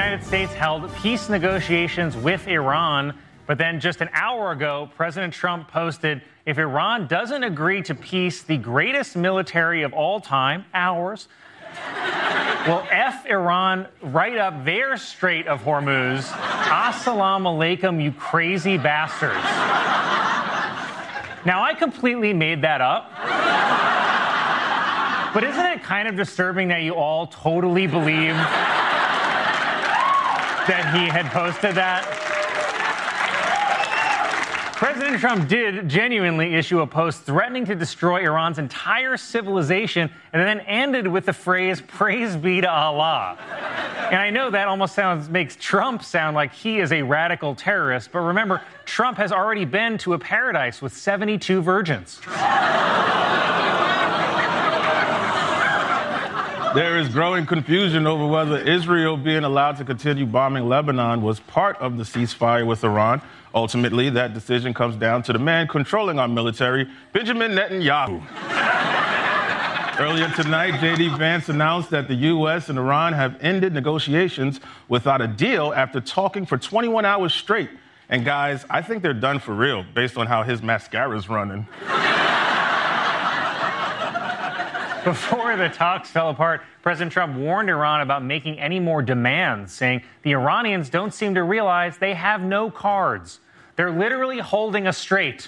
United States held peace negotiations with Iran, but then just an hour ago, President Trump posted, if Iran doesn't agree to peace, the greatest military of all time, ours, will F Iran right up their Strait of Hormuz. Assalamu alaikum, you crazy bastards. Now, I completely made that up. But isn't it kind of disturbing that you all totally believe that he had posted that? President Trump did genuinely issue a post threatening to destroy Iran's entire civilization and then ended with the phrase, praise be to Allah. And I know that almost makes Trump sound like he is a radical terrorist, but remember, Trump has already been to a paradise with 72 virgins. There is growing confusion over whether Israel being allowed to continue bombing Lebanon was part of the ceasefire with Iran. Ultimately, that decision comes down to the man controlling our military, Benjamin Netanyahu. Earlier tonight, J.D. Vance announced that the U.S. and Iran have ended negotiations without a deal after talking for 21 hours straight. And guys, I think they're done for real, based on how his mascara's running. Before the talks fell apart, President Trump warned Iran about making any more demands, saying the Iranians don't seem to realize they have no cards. They're literally holding us straight.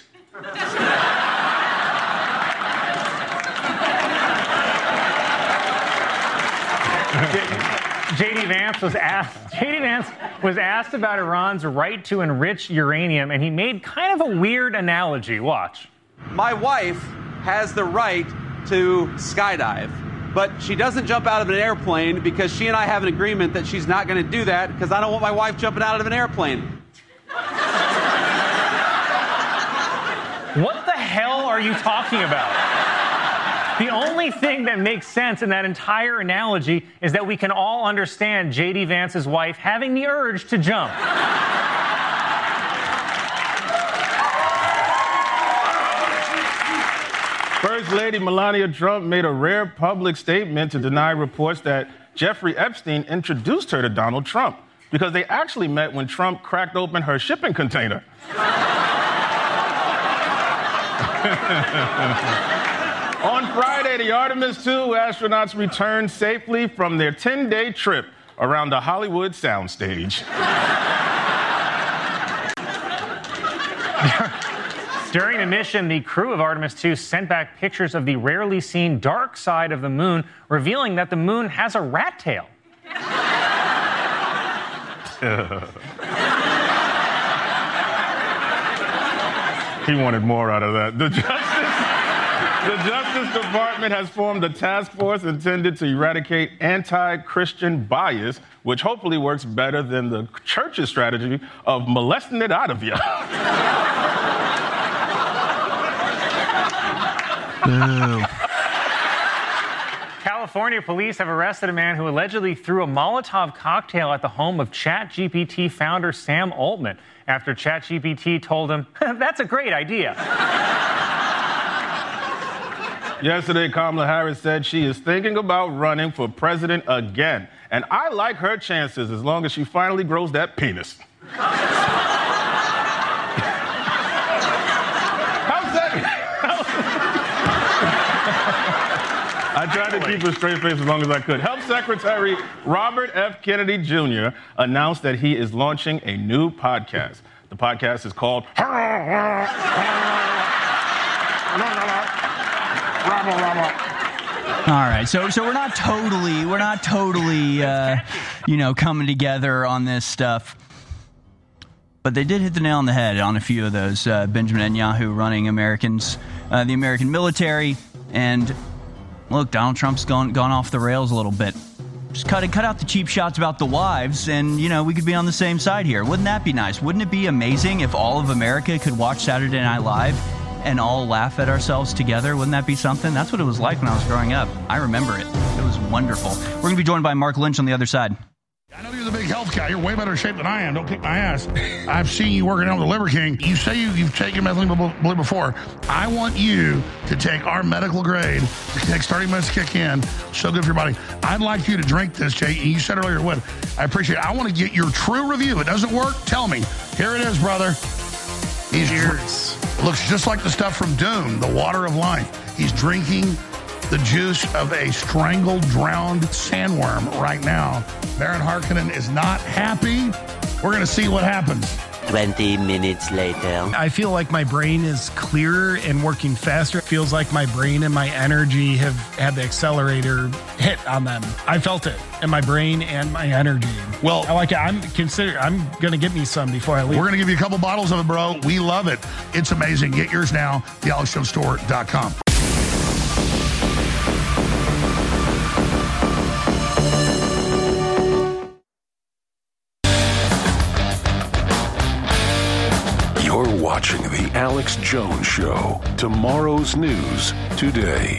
J.D. Vance was asked about Iran's right to enrich uranium, and he made kind of a weird analogy. Watch. My wife has the right to skydive, but she doesn't jump out of an airplane because she and I have an agreement that she's not going to do that because I don't want my wife jumping out of an airplane. What the hell are you talking about? The only thing that makes sense in that entire analogy is that we can all understand J.D. Vance's wife having the urge to jump. First Lady Melania Trump made a rare public statement to deny reports that Jeffrey Epstein introduced her to Donald Trump because they actually met when Trump cracked open her shipping container. On Friday, the Artemis II astronauts returned safely from their 10-day trip around the Hollywood soundstage. During the mission, the crew of Artemis II sent back pictures of the rarely seen dark side of the moon, revealing that the moon has a rat tail. He wanted more out of that. The Justice Department has formed a task force intended to eradicate anti-Christian bias, which hopefully works better than the church's strategy of molesting it out of you. California police have arrested a man who allegedly threw a Molotov cocktail at the home of ChatGPT founder Sam Altman after ChatGPT told him, that's a great idea. Yesterday, Kamala Harris said she is thinking about running for president again. And I like her chances as long as she finally grows that penis. I tried to keep a straight face as long as I could. Health Secretary Robert F. Kennedy Jr. announced that he is launching a new podcast. The podcast is called All right, so we're not totally, coming together on this stuff. But they did hit the nail on the head on a few of those. Benjamin Netanyahu running the American military, and look, Donald Trump's gone off the rails a little bit. Just cut out the cheap shots about the wives, and, we could be on the same side here. Wouldn't that be nice? Wouldn't it be amazing if all of America could watch Saturday Night Live and all laugh at ourselves together? Wouldn't that be something? That's what it was like when I was growing up. I remember it. It was wonderful. We're going to be joined by Mark Lynch on the other side. I know you you're the big health guy. You're way better shape than I am. Don't kick my ass. I've seen you working out with the Liver King. You say you've taken methylene blue before. I want you to take our medical grade. It takes 30 minutes to kick in. So good for your body. I'd like you to drink this, Jay. You said earlier it would. I appreciate it. I want to get your true review. If it doesn't work, tell me. Here it is, brother. Cheers. Looks just like the stuff from Dune, the water of life. He's drinking the juice of a strangled, drowned sandworm right now. Baron Harkonnen is not happy. We're going to see what happens. 20 minutes later. I feel like my brain is clearer and working faster. It feels like my brain and my energy have had the accelerator hit on them. I felt it in my brain and my energy. Well, I like it. I'm going to get me some before I leave. We're going to give you a couple bottles of it, bro. We love it. It's amazing. Get yours now, thealexjonesstore.com. Watching The Alex Jones Show. Tomorrow's news today.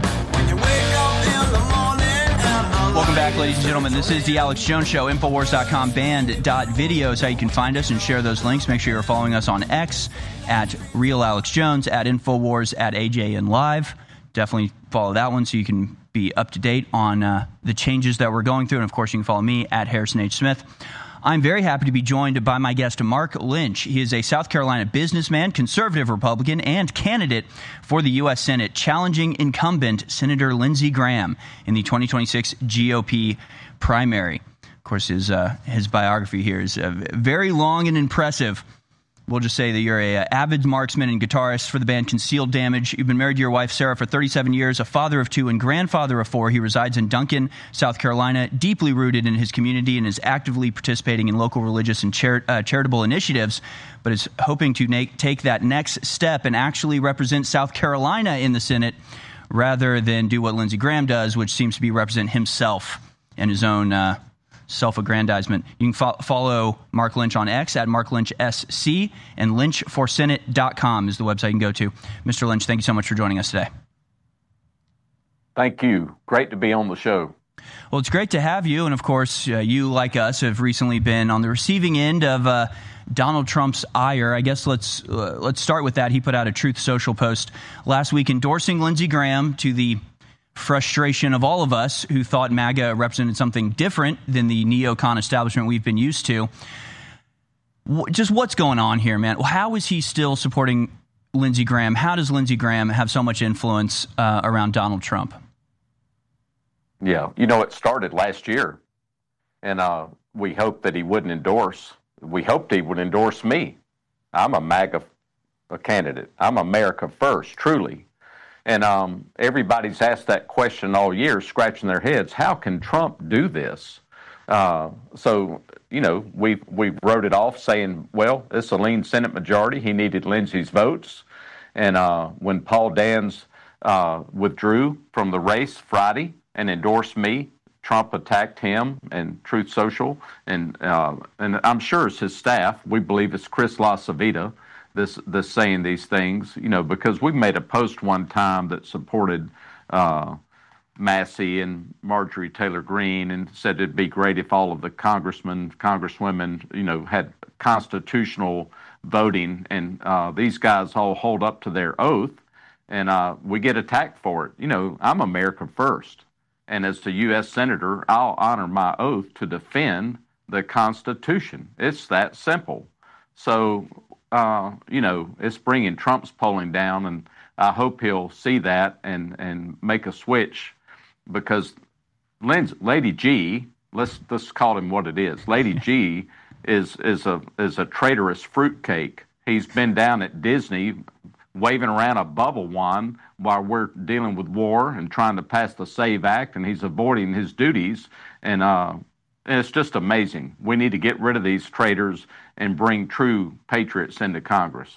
Welcome back, ladies and gentlemen. This is The Alex Jones Show. Infowars.com band.video is how you can find us and share those links. Make sure you're following us on X at Real Alex Jones, at Infowars, at AJN Live. Definitely follow that one so you can be up to date on the changes that we're going through. And, of course, you can follow me at Harrison H. Smith. I'm very happy to be joined by my guest, Mark Lynch. He is a South Carolina businessman, conservative Republican, and candidate for the U.S. Senate, challenging incumbent Senator Lindsey Graham in the 2026 GOP primary. Of course, his biography here is very long and impressive. We'll just say that you're an avid marksman and guitarist for the band Concealed Damage. You've been married to your wife, Sarah, for 37 years, a father of 2 and grandfather of 4. He resides in Duncan, South Carolina, deeply rooted in his community and is actively participating in local religious and charitable initiatives, but is hoping to take that next step and actually represent South Carolina in the Senate rather than do what Lindsey Graham does, which seems to be represent himself and his own self-aggrandizement. You can follow Mark Lynch on X at MarkLynchSC, and lynchforsenate.com is the website you can go to. Mr. Lynch, thank you so much for joining us today. Thank you. Great to be on the show. Well, it's great to have you. And, of course, you, like us, have recently been on the receiving end of Donald Trump's ire. I guess let's start with that. He put out a Truth Social post last week endorsing Lindsey Graham, to the frustration of all of us who thought MAGA represented something different than the neocon establishment we've been used to. Just what's going on here, man? How is he still supporting Lindsey Graham? How does Lindsey Graham have so much influence around Donald Trump? Yeah, it started last year, and we hoped that he wouldn't endorse. We hoped he would endorse me. I'm a MAGA candidate. I'm America first, truly. And everybody's asked that question all year, scratching their heads. How can Trump do this? So we wrote it off saying, well, it's a lean Senate majority. He needed Lindsey's votes. And when Paul Dans withdrew from the race Friday and endorsed me, Trump attacked him and Truth Social. And I'm sure it's his staff. We believe it's Chris LaCivita. This saying these things, because we made a post one time that supported Massey and Marjorie Taylor Greene and said it'd be great if all of the congressmen, congresswomen, had constitutional voting, and these guys all hold up to their oath, and we get attacked for it. I'm America first, and as the U.S. Senator, I'll honor my oath to defend the Constitution. It's that simple. So, it's bringing Trump's polling down, and I hope he'll see that and make a switch, because Lady G, let's call him what it is. Lady G is a traitorous fruitcake. He's been down at Disney waving around a bubble wand while we're dealing with war and trying to pass the SAVE Act, and he's avoiding his duties, and it's just amazing. We need to get rid of these traitors and bring true patriots into Congress.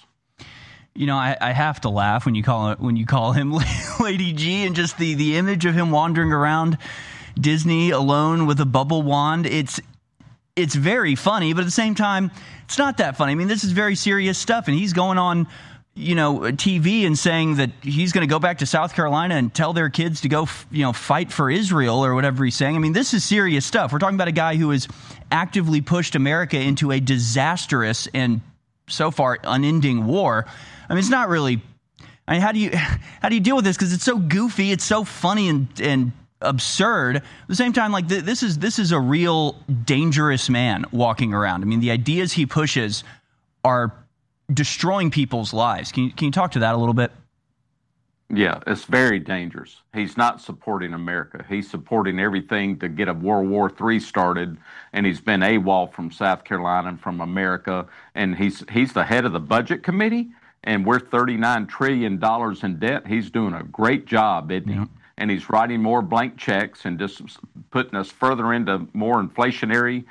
I have to laugh when you call him Lady G, and just the image of him wandering around Disney alone with a bubble wand. It's very funny, but at the same time, it's not that funny. I mean, this is very serious stuff, and he's going on TV and saying that he's going to go back to South Carolina and tell their kids to go, fight for Israel or whatever he's saying. I mean, this is serious stuff. We're talking about a guy who has actively pushed America into a disastrous and so far unending war. I mean, it's not really. I mean, how do you deal with this? Because it's so goofy, it's so funny and absurd. At the same time, like this is a real dangerous man walking around. I mean, the ideas he pushes are destroying people's lives. Can you talk to that a little bit? Yeah, it's very dangerous. He's not supporting America. He's supporting everything to get a World War III started, and he's been AWOL from South Carolina and from America, and he's the head of the Budget Committee, and we're $39 trillion in debt. He's doing a great job, isn't he? Yep. And he's writing more blank checks and just putting us further into more inflationary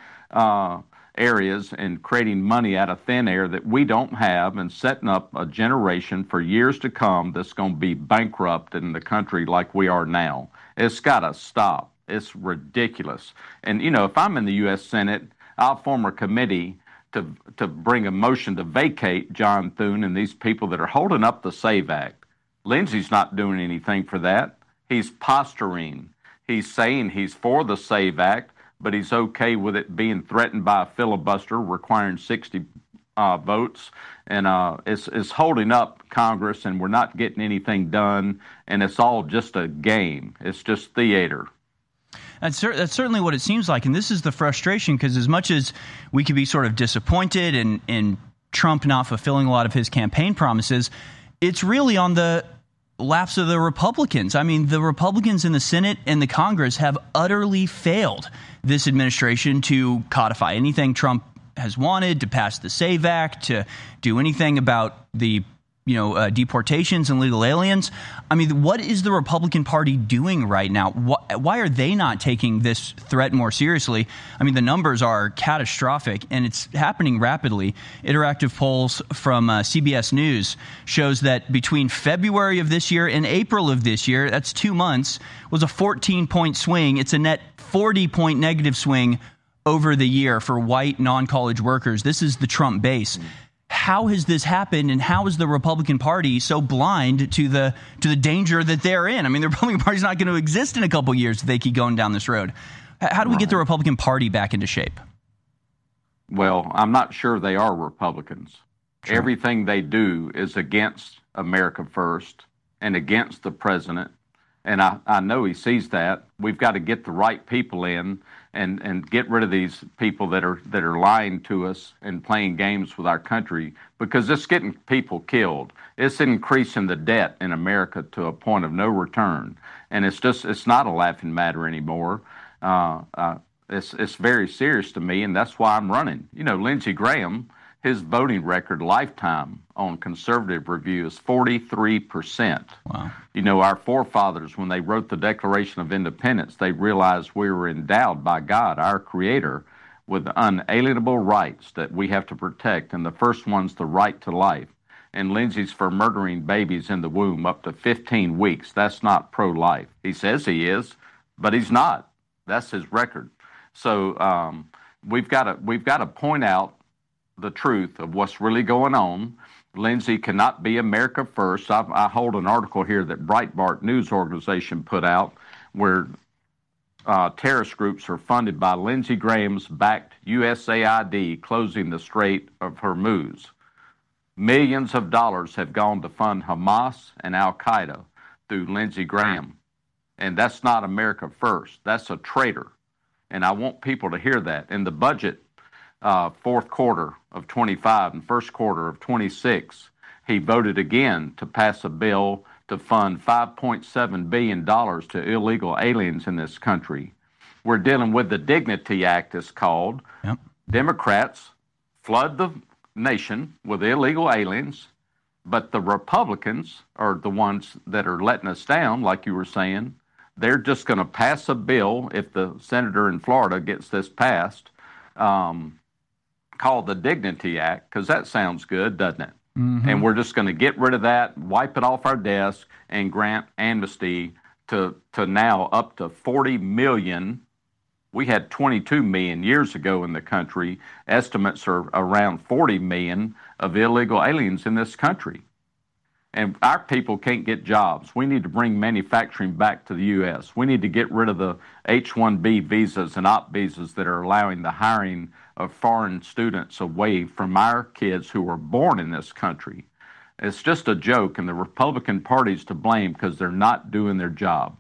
areas and creating money out of thin air that we don't have, and setting up a generation for years to come that's going to be bankrupt in the country like we are now. It's got to stop. It's ridiculous. And, if I'm in the U.S. Senate, I'll form a committee to bring a motion to vacate John Thune and these people that are holding up the SAVE Act. Lindsey's not doing anything for that. He's posturing. He's saying he's for the SAVE Act, but he's okay with it being threatened by a filibuster requiring 60 votes. And it's holding up Congress, and we're not getting anything done, and it's all just a game. It's just theater. That's certainly what it seems like, and this is the frustration, because as much as we could be sort of disappointed in Trump not fulfilling a lot of his campaign promises, it's really on the laps of the Republicans. I mean, the Republicans in the Senate and the Congress have utterly failed this administration to codify anything Trump has wanted, to pass the SAVE Act, to do anything about the deportations and legal aliens. I mean, what is the Republican Party doing right now? Why are they not taking this threat more seriously? I mean, the numbers are catastrophic, and it's happening rapidly. Interactive polls from CBS News shows that between February of this year and April of this year, that's 2 months, was a 14-point swing. It's a net 40-point negative swing over the year for white non-college workers. This is the Trump base. How has this happened, and how is the Republican Party so blind to the danger that they're in? I mean, the Republican Party's not going to exist in a couple years if they keep going down this road. How do we get the Republican Party back into shape? Well, I'm not sure they are Republicans. Sure. Everything they do is against America First and against the president, and I know he sees that. We've got to get the right people in and get rid of these people that are lying to us and playing games with our country, because it's getting people killed. It's increasing the debt in America to a point of no return, and it's not a laughing matter anymore. It's very serious to me, and that's why I'm running. Lindsey Graham, his voting record lifetime on Conservative Review is 43%. Wow. Our forefathers, when they wrote the Declaration of Independence, they realized we were endowed by God, our Creator, with unalienable rights that we have to protect, and the first one's the right to life. And Lindsey's for murdering babies in the womb up to 15 weeks. That's not pro-life. He says he is, but he's not. That's his record. So we've got to point out the truth of what's really going on. Lindsey cannot be America First. I hold an article here that Breitbart News Organization put out where terrorist groups are funded by Lindsey Graham's backed USAID closing the Strait of Hormuz. Millions of dollars have gone to fund Hamas and Al-Qaeda through Lindsey Graham. And that's not America First. That's a traitor. And I want people to hear that. In the budget, fourth quarter of 25 and first quarter of 26, he voted again to pass a bill to fund $5.7 billion to illegal aliens in this country. We're dealing with the Dignity Act, it's called. Yep. Democrats flood the nation with illegal aliens, but the Republicans are the ones that are letting us down, like you were saying. They're just going to pass a bill, if the senator in Florida gets this passed, called the Dignity Act, because that sounds good, doesn't it? Mm-hmm. And we're just going to get rid of that, wipe it off our desk, and grant amnesty to now up to 40 million. We had 22 million years ago in the country. Estimates are around 40 million of illegal aliens in this country. And our people can't get jobs. We need to bring manufacturing back to the U.S. We need to get rid of the H-1B visas and OP visas that are allowing the hiring of foreign students away from our kids who were born in this country. It's just a joke, and the Republican Party's to blame because they're not doing their job.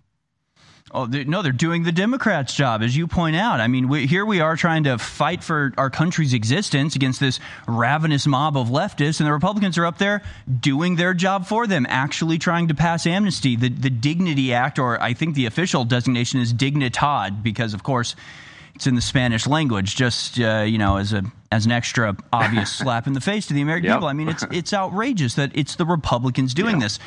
Oh, they're doing the Democrats' job, as you point out. I mean, here we are trying to fight for our country's existence against this ravenous mob of leftists, and the Republicans are up there doing their job for them, actually trying to pass amnesty. The Dignity Act, or I think the official designation is Dignidad, because, of course, it's in the Spanish language, just, as an extra obvious slap in the face to the American people. I mean, it's outrageous that it's the Republicans doing this.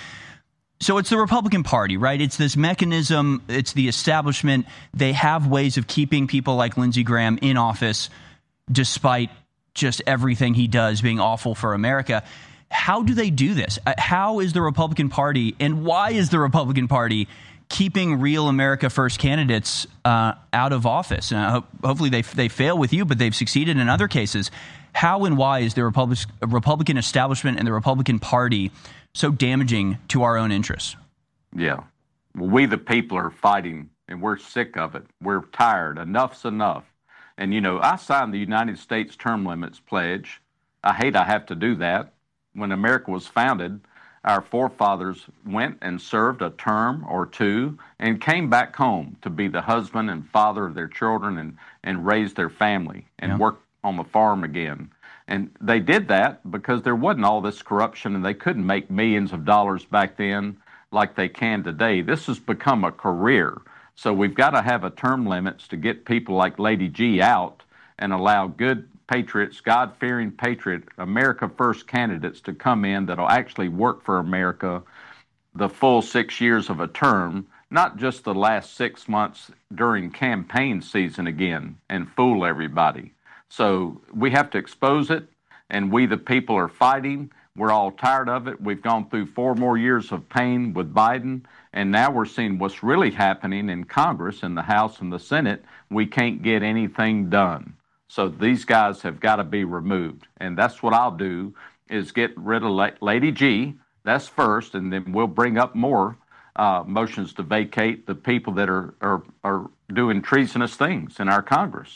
So it's the Republican Party, right? It's this mechanism. It's the establishment. They have ways of keeping people like Lindsey Graham in office despite just everything he does being awful for America. How do they do this? How is the Republican Party, and why is the Republican Party keeping real America First candidates out of office? Hopefully they fail with you, but they've succeeded in other cases. How and why is the Republican establishment and the Republican Party so damaging to our own interests? Yeah. Well, we the people are fighting, and we're sick of it. We're tired. Enough's enough. And, I signed the United States Term Limits Pledge. I hate I have to do that. When America was founded, our forefathers went and served a term or two and came back home to be the husband and father of their children and raise their family and work on the farm again. And they did that because there wasn't all this corruption, and they couldn't make millions of dollars back then like they can today. This has become a career. So we've got to have a term limits to get people like Lady G out and allow good patriots, God-fearing patriot, America First candidates to come in that'll actually work for America the full 6 years of a term, not just the last 6 months during campaign season again and fool everybody. So we have to expose it, and we the people are fighting. We're all tired of it. We've gone through 4 more years of pain with Biden, and now we're seeing what's really happening in Congress, in the House and the Senate. We can't get anything done. So these guys have got to be removed, and that's what I'll do, is get rid of Lady G. That's first, and then we'll bring up more motions to vacate the people that are doing treasonous things in our Congress.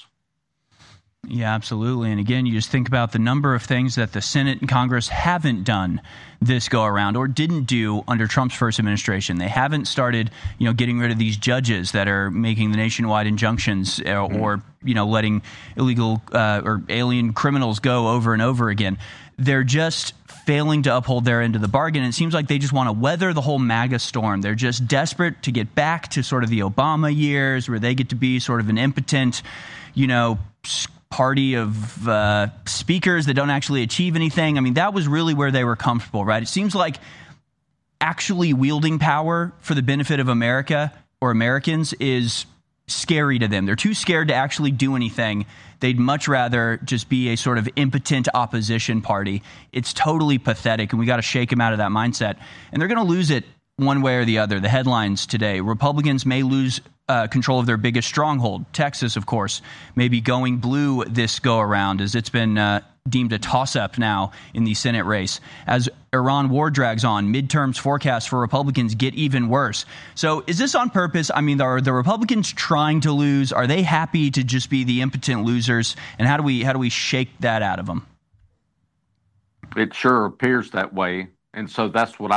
Yeah, absolutely. And again, you just think about the number of things that the Senate and Congress haven't done this go around or didn't do under Trump's first administration. They haven't started, getting rid of these judges that are making the nationwide injunctions or letting illegal or alien criminals go over and over again. They're just failing to uphold their end of the bargain. It seems like they just want to weather the whole MAGA storm. They're just desperate to get back to sort of the Obama years where they get to be sort of an impotent, party of speakers that don't actually achieve anything. I mean, that was really where they were comfortable, right? It seems like actually wielding power for the benefit of America or Americans is scary to them. They're too scared to actually do anything. They'd much rather just be a sort of impotent opposition party. It's totally pathetic, and we got to shake them out of that mindset. And they're going to lose it one way or the other. The headlines today: Republicans may lose control of their biggest stronghold. Texas, of course, may be going blue this go-around, as it's been deemed a toss-up now in the Senate race. As Iran war drags on, midterms forecasts for Republicans get even worse. So is this on purpose? I mean, are the Republicans trying to lose? Are they happy to just be the impotent losers? And how do we shake that out of them? It sure appears that way. And so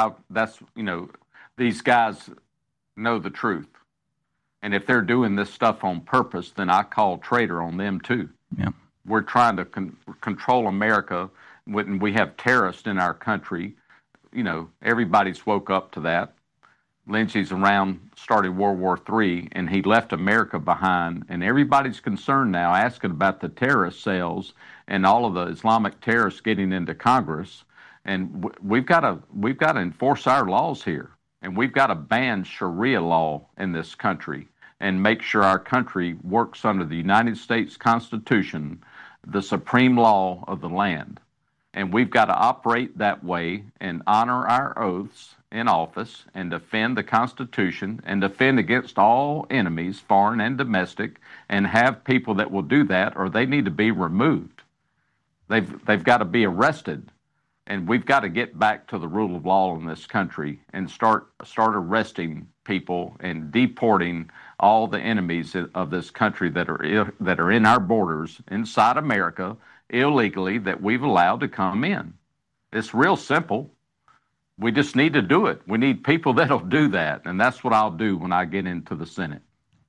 these guys know the truth. And if they're doing this stuff on purpose, then I call traitor on them too. Yeah. We're trying to control America when we have terrorists in our country. Everybody's woke up to that. Lindsey's started World War III, and he left America behind. And everybody's concerned now, asking about the terrorist cells and all of the Islamic terrorists getting into Congress. And we've got to enforce our laws here. And we've got to ban Sharia law in this country and make sure our country works under the United States Constitution, the supreme law of the land. And we've got to operate that way and honor our oaths in office and defend the Constitution and defend against all enemies, foreign and domestic, and have people that will do that, or they need to be removed. They've got to be arrested. And we've got to get back to the rule of law in this country and start arresting people and deporting all the enemies of this country that are in our borders inside America illegally that we've allowed to come in. It's real simple. We just need to do it. We need people that'll do that, and that's what I'll do when I get into the Senate.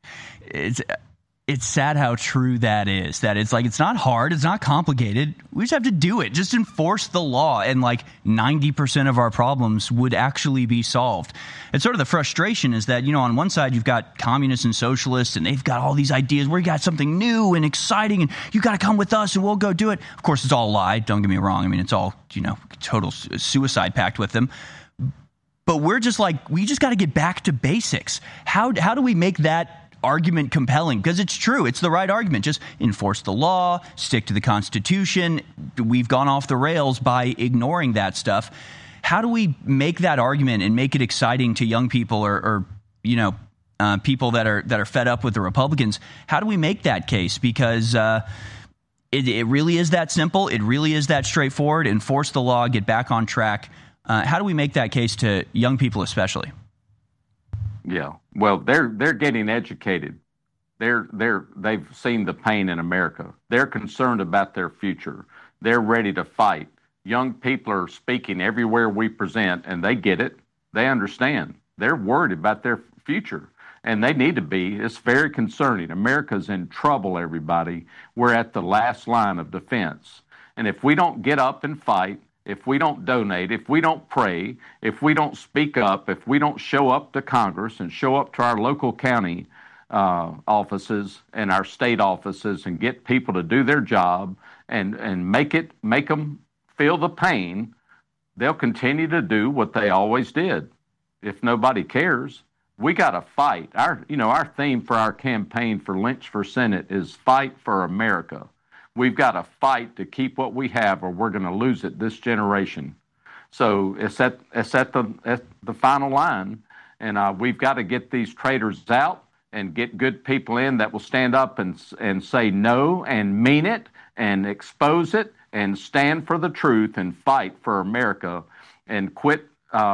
It's sad how true that is. That it's like, it's not hard, it's not complicated. We just have to do it. Just enforce the law, and like 90% of our problems would actually be solved. It's sort of the frustration is that, on one side you've got communists and socialists, and they've got all these ideas. We got something new and exciting, and you got to come with us, and we'll go do it. Of course, it's all a lie. Don't get me wrong. I mean, it's all total suicide pact with them. But we're just like, we just got to get back to basics. How do we make that argument compelling? Because it's true. It's the right argument. Just enforce the law, stick to the Constitution. We've gone off the rails by ignoring that stuff. How do we make that argument and make it exciting to young people or people that are fed up with the Republicans? How do we make that case? Because it really is that simple. It really is that straightforward. Enforce the law, get back on track. How do we make that case to young people especially? Yeah, well, they're getting educated. They've seen the pain in America. They're concerned about their future. They're ready to fight. Young people are speaking everywhere we present, and they get it. They understand. They're worried about their future, and they need to be. It's very concerning. America's in trouble, everybody. We're at the last line of defense. And if we don't get up and fight, if we don't donate, if we don't pray, if we don't speak up, if we don't show up to Congress and show up to our local county offices and our state offices and get people to do their job and make them feel the pain, they'll continue to do what they always did. If nobody cares, we got to fight. Our theme for our campaign for Lynch for Senate is Fight for America. We've got to fight to keep what we have, or we're going to lose it this generation. So it's at the final line, and we've got to get these traitors out and get good people in that will stand up and say no and mean it and expose it and stand for the truth and fight for America and quit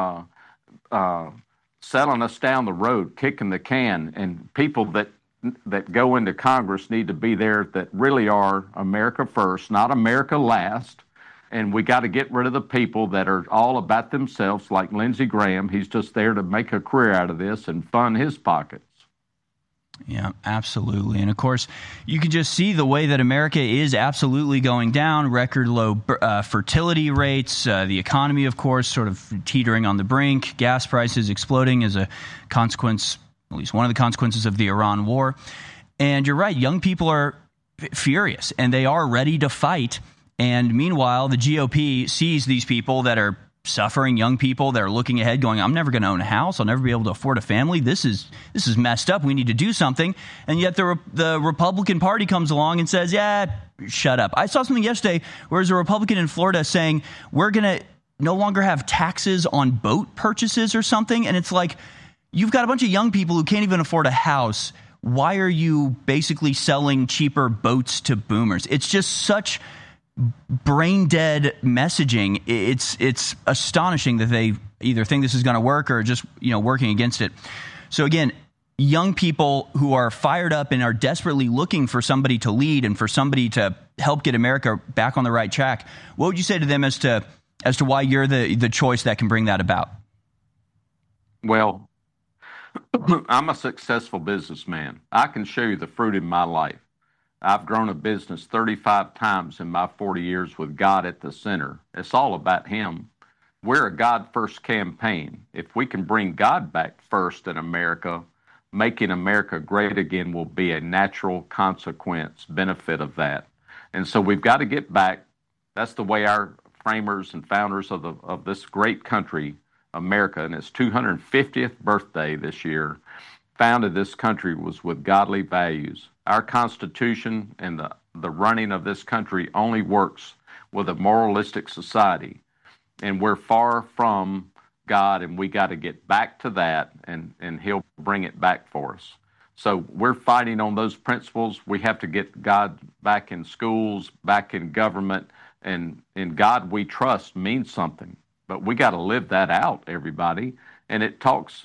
selling us down the road, kicking the can, and people that go into Congress need to be there that really are America first, not America last. And we got to get rid of the people that are all about themselves, like Lindsey Graham. He's just there to make a career out of this and fund his pockets. Yeah, absolutely. And of course, you can just see the way that America is absolutely going down, record low fertility rates, the economy, of course, sort of teetering on the brink, gas prices exploding as a consequence, at least one of the consequences of the Iran war. And you're right, young people are furious and they are ready to fight. And meanwhile, the GOP sees these people that are suffering, young people that are looking ahead going, I'm never going to own a house. I'll never be able to afford a family. This is messed up. We need to do something. And yet the Republican Party comes along and says, yeah, shut up. I saw something yesterday where there's a Republican in Florida saying we're going to no longer have taxes on boat purchases or something. And it's like, you've got a bunch of young people who can't even afford a house. Why are you basically selling cheaper boats to boomers? It's just such brain dead messaging. It's astonishing that they either think this is going to work or just, working against it. So again, young people who are fired up and are desperately looking for somebody to lead and for somebody to help get America back on the right track. What would you say to them as to why you're the choice that can bring that about? Well, I'm a successful businessman. I can show you the fruit in my life. I've grown a business 35 times in my 40 years with God at the center. It's all about Him. We're a God-first campaign. If we can bring God back first in America, making America great again will be a natural consequence, benefit of that. And so we've got to get back. That's the way our framers and founders of this great country, America, and its 250th birthday this year, founded this country was with godly values. Our Constitution and the running of this country only works with a moralistic society. And we're far from God, and we got to get back to that, and He'll bring it back for us. So we're fighting on those principles. We have to get God back in schools, back in government, and in God we trust means something. But we got to live that out, everybody. And it talks,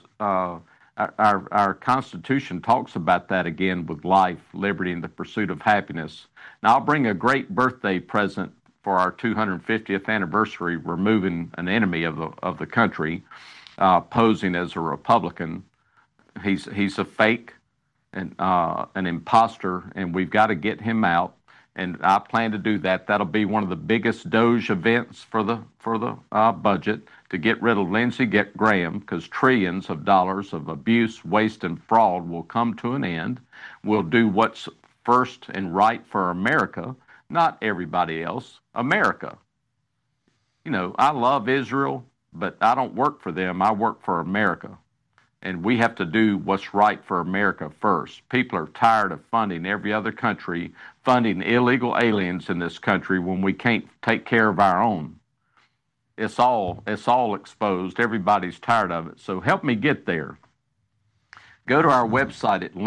our Constitution talks about that again with life, liberty, and the pursuit of happiness. Now, I'll bring a great birthday present for our 250th anniversary, removing an enemy of the country, posing as a Republican. He's a fake and an imposter, and we've got to get him out. And I plan to do that. That'll be one of the biggest Doge events for the budget, to get rid of Lindsey Graham, because trillions of dollars of abuse, waste, and fraud will come to an end. We'll do what's first and right for America, not everybody else. America. You know, I love Israel, but I don't work for them. I work for America. And we have to do what's right for America first. People are tired of funding every other country, funding illegal aliens in this country when we can't take care of our own. It's all exposed. Everybody's tired of it. So help me get there. Go to our website at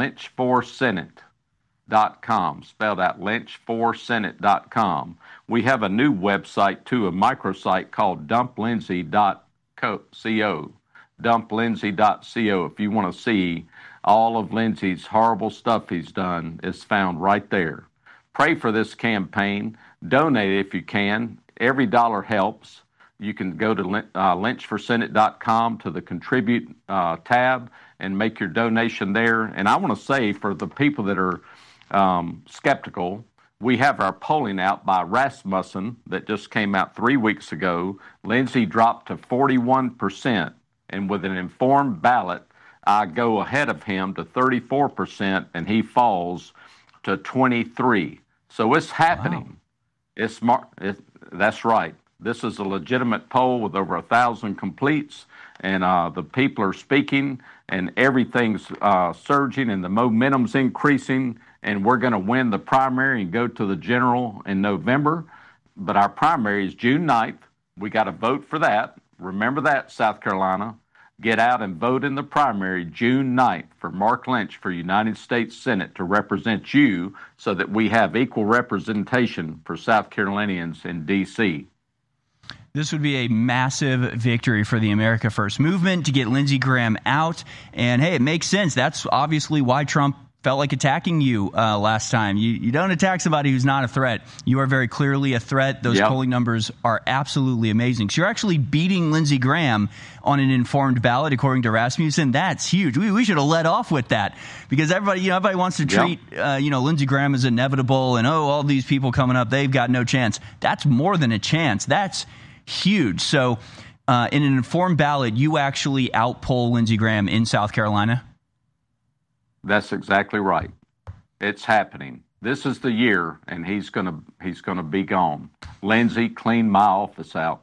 lynch4senate.com, spelled out lynch4senate.com. We have a new website, too, a microsite called dumplindsey.co. dumplindsey.co. If you want to see all of Lindsey's horrible stuff he's done, it's found right there. Pray for this campaign. Donate if you can. Every dollar helps. You can go to lynch4senate.com to the contribute tab and make your donation there. And I want to say, for the people that are skeptical, we have our polling out by Rasmussen that just came out 3 weeks ago. Lindsey dropped to 41%. And with an informed ballot, I go ahead of him to 34%, and he falls to 23%. So it's happening. Wow. That's right. This is a legitimate poll with over 1,000 completes, and the people are speaking, and everything's surging, and the momentum's increasing, and we're going to win the primary and go to the general in November. But our primary is June 9th. We got to vote for that. Remember that, South Carolina. Get out and vote in the primary June 9th for Mark Lynch for United States Senate to represent you, so that we have equal representation for South Carolinians in D.C. This would be a massive victory for the America First movement to get Lindsey Graham out. And, hey, it makes sense. That's obviously why Trump felt like attacking you last time. You don't attack somebody who's not a threat. You are very clearly a threat. Those polling numbers are absolutely amazing. So you're actually beating Lindsey Graham on an informed ballot, according to Rasmussen. That's huge. We should have led off with that, because everybody wants to treat Lindsey Graham as inevitable, and all these people coming up, they've got no chance. That's more than a chance. That's huge. So in an informed ballot, you actually outpoll Lindsey Graham in South Carolina? That's exactly right. It's happening. This is the year, and he's gonna be gone. Lindsey, clean my office out.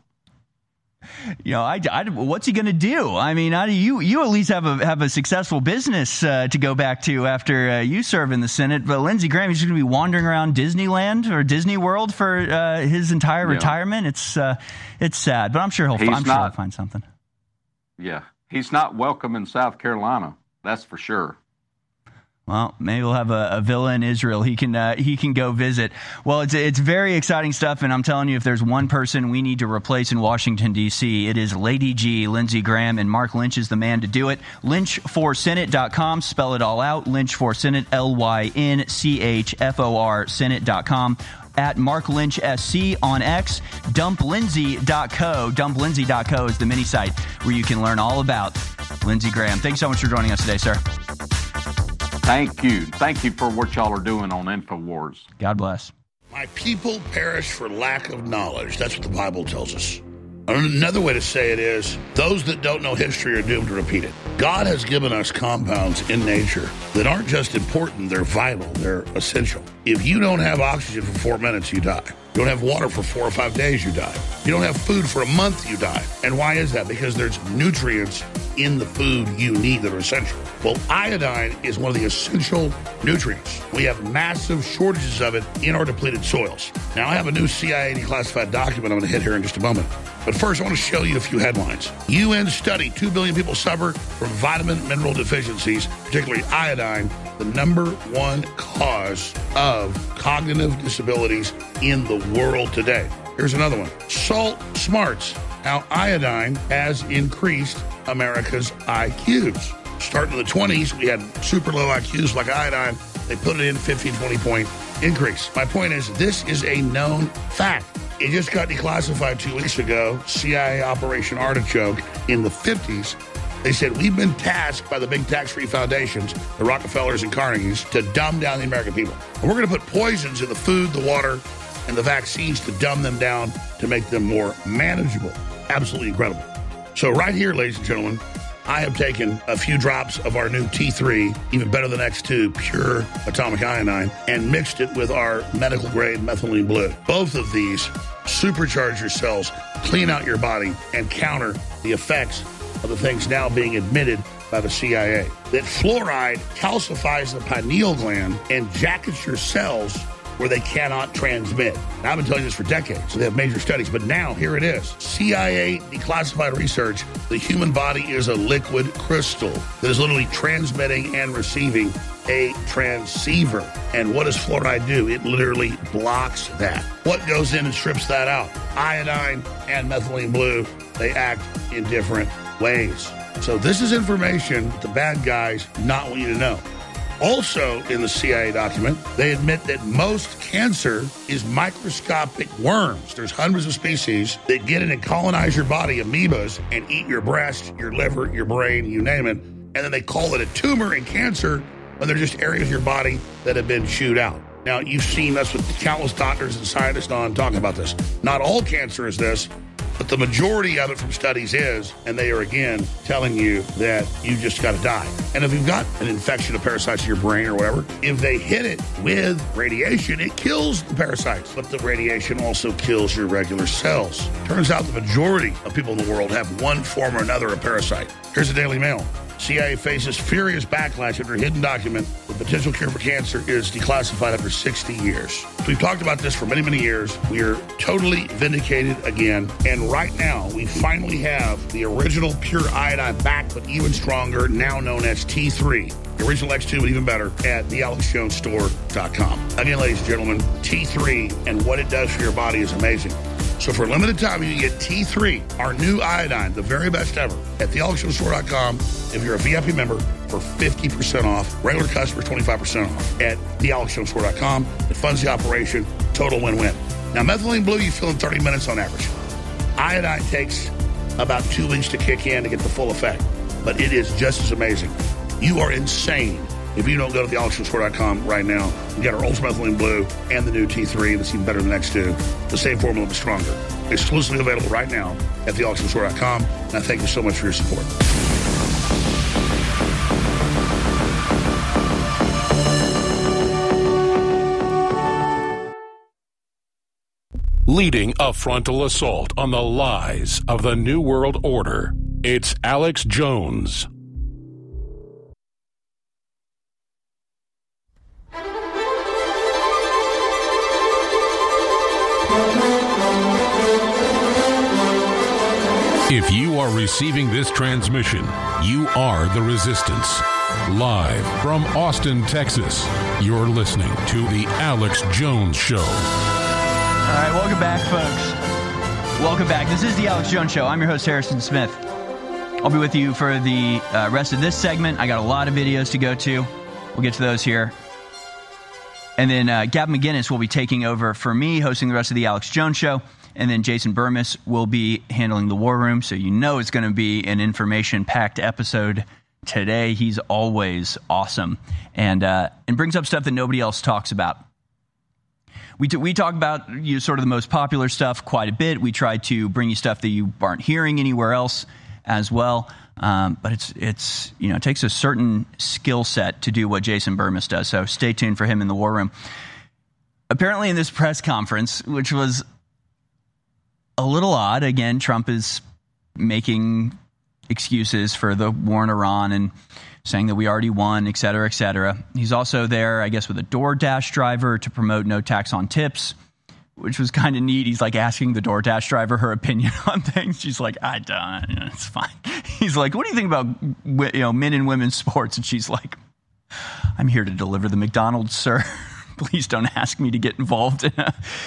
What's he going to do? I mean, you at least have a successful business to go back to after you serve in the Senate. But Lindsey Graham, he's going to be wandering around Disneyland or Disney World for his entire retirement. It's sad, but I'm sure he'll find something. Yeah, he's not welcome in South Carolina. That's for sure. Well, maybe we'll have a villa in Israel he can go visit. Well, it's very exciting stuff, and I'm telling you, if there's one person we need to replace in Washington, D.C., it is Lady G, Lindsey Graham, and Mark Lynch is the man to do it. Lynch4senate.com, spell it all out, Lynch4senate, LYNCHFOR, Senate.com. At Mark Lynch SC on X, dumplindsey.co. Dumplindsey.co is the mini site where you can learn all about Lindsey Graham. Thanks so much for joining us today, sir. Thank you. Thank you for what y'all are doing on InfoWars. God bless. My people perish for lack of knowledge. That's what the Bible tells us. Another way to say it is, those that don't know history are doomed to repeat it. God has given us compounds in nature that aren't just important, they're vital, they're essential. If you don't have oxygen for 4 minutes, you die. You don't have water for 4 or 5 days, you die. You don't have food for a month, you die. And why is that? Because there's nutrients in the food you need that are essential. Well, iodine is one of the essential nutrients. We have massive shortages of it in our depleted soils. Now, I have a new CIA declassified document I'm going to hit here in just a moment. But first, I want to show you a few headlines. UN study, 2 billion people suffer from vitamin mineral deficiencies, particularly iodine, the number one cause of cognitive disabilities in the world today. Here's another one. Salt Smarts, how iodine has increased America's IQs. Starting in the 20s, we had super low IQs like iodine. They put it in 15, 20-point increase. My point is, this is a known fact. It just got declassified 2 weeks ago, CIA Operation Artichoke in the 50s. They said, we've been tasked by the big tax-free foundations, the Rockefellers and Carnegies, to dumb down the American people. And we're going to put poisons in the food, the water, and the vaccines to dumb them down to make them more manageable. Absolutely incredible. So right here, ladies and gentlemen, I have taken a few drops of our new T3, even better than X2, pure atomic iodine, and mixed it with our medical-grade methylene blue. Both of these supercharge your cells, clean out your body, and counter the effects of the things now being admitted by the CIA. That fluoride calcifies the pineal gland and jackets your cells where they cannot transmit. Now, I've been telling you this for decades, so they have major studies, but now here it is. CIA declassified research, the human body is a liquid crystal that is literally transmitting and receiving a transceiver. And what does fluoride do? It literally blocks that. What goes in and strips that out? Iodine and methylene blue, they act in different ways. So this is information the bad guys do not want you to know. Also in the CIA document, they admit that most cancer is microscopic worms. There's hundreds of species that get in and colonize your body, amoebas, and eat your breast, your liver, your brain, you name it. And then they call it a tumor and cancer when they're just areas of your body that have been chewed out. Now, you've seen us with countless doctors and scientists on talking about this. Not all cancer is this, but the majority of it from studies is, and they are again telling you that you just got to die. And if you've got an infection of parasites in your brain or whatever, if they hit it with radiation, it kills the parasites. But the radiation also kills your regular cells. Turns out the majority of people in the world have one form or another of parasite. Here's the Daily Mail. CIA faces furious backlash after a hidden document. The potential cure for cancer is declassified after 60 years. We've talked about this for many, many years. We are totally vindicated again. And right now, we finally have the original pure iodine back, but even stronger, now known as T3. The original X2, but even better, at thealexjonesstore.com. Again, ladies and gentlemen, T3 and what it does for your body is amazing. So for a limited time, you can get T3, our new iodine, the very best ever, at thealexjonesstore.com. If you're a VIP member, for 50% off. Regular customers, 25% off at thealexjonesstore.com. It funds the operation. Total win-win. Now, methylene blue, you fill in 30 minutes on average. Iodine takes about 2 weeks to kick in to get the full effect. But it is just as amazing. You are insane if you don't go to thealexjonesstore.com right now. You get our Ultimate Methylene Blue and the new T3 that's even better than the next two. The same formula, but stronger. Exclusively available right now at thealexjonesstore.com. And I thank you so much for your support. Leading a frontal assault on the lies of the New World Order, it's Alex Jones. If you are receiving this transmission, you are the Resistance. Live from Austin, Texas, you're listening to The Alex Jones Show. All right, welcome back, folks. Welcome back. This is The Alex Jones Show. I'm your host, Harrison Smith. I'll be with you for the rest of this segment. I got a lot of videos to go to. We'll get to those here. And then Gavin McGinnis will be taking over for me, hosting the rest of The Alex Jones Show. And then Jason Burmis will be handling the War Room. So you know it's going to be an information-packed episode today. He's always awesome and brings up stuff that nobody else talks about. We talk about sort of the most popular stuff quite a bit. We try to bring you stuff that you aren't hearing anywhere else as well. But it's it takes a certain skill set to do what Jason Burmis does. So stay tuned for him in the War Room. Apparently in this press conference, which was a little odd, again, Trump is making excuses for the war in Iran and saying that we already won, et cetera, et cetera. He's also there, I guess, with a DoorDash driver to promote no tax on tips, which was kind of neat. He's like asking the DoorDash driver her opinion on things. She's like, I don't, it's fine. He's like, what do you think about men and women's sports? And she's like, I'm here to deliver the McDonald's, sir. Please don't ask me to get involved in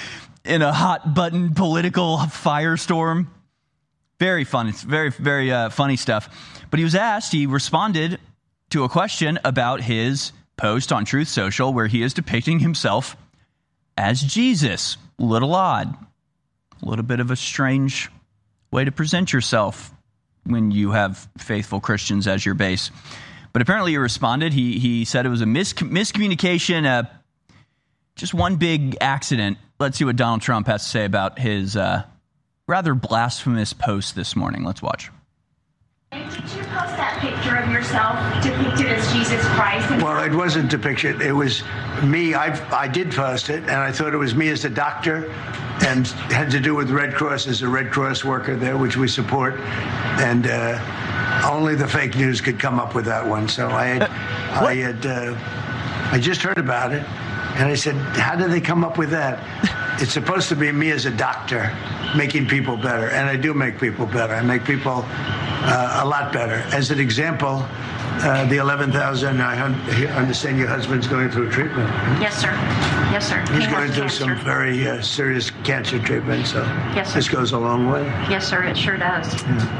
hot button political firestorm. Very fun. It's very, very funny stuff. But he responded to a question about his post on Truth Social where he is depicting himself as Jesus. A little odd. A little bit of a strange way to present yourself when you have faithful Christians as your base. But apparently he responded. He said it was a miscommunication, just one big accident. Let's see what Donald Trump has to say about his rather blasphemous post this morning. Let's watch. Did you post that picture of yourself depicted as Jesus Christ? Well, it wasn't depicted. It was me. I did post it, and I thought it was me as a doctor, and had to do with Red Cross as a Red Cross worker there, which we support. And only the fake news could come up with that one. So I just heard about it, and I said, how did they come up with that? It's supposed to be me as a doctor making people better, and I do make people better. I make people a lot better. As an example, the 11,000, I understand your husband's going through treatment. Yes, sir. Yes, sir. He's going through some very serious cancer treatment, so yes, sir. This goes a long way. Yes, sir, it sure does.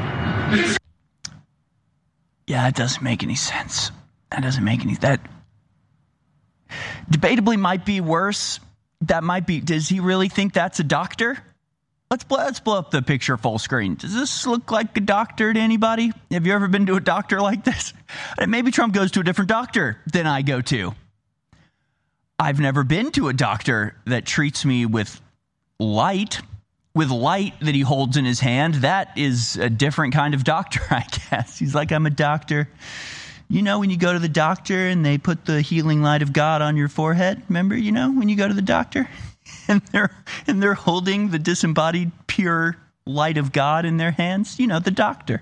Yeah, it doesn't make any sense. That debatably might be worse. That might be, does he really think that's a doctor? Let's blow up the picture full screen. Does this look like a doctor to anybody? Have you ever been to a doctor like this? Maybe Trump goes to a different doctor than I go to. I've never been to a doctor that treats me with light that he holds in his hand. That is a different kind of doctor, I guess. He's like, I'm a doctor. You know, when you go to the doctor and they put the healing light of God on your forehead, remember, when you go to the doctor and they're holding the disembodied pure light of God in their hands, the doctor.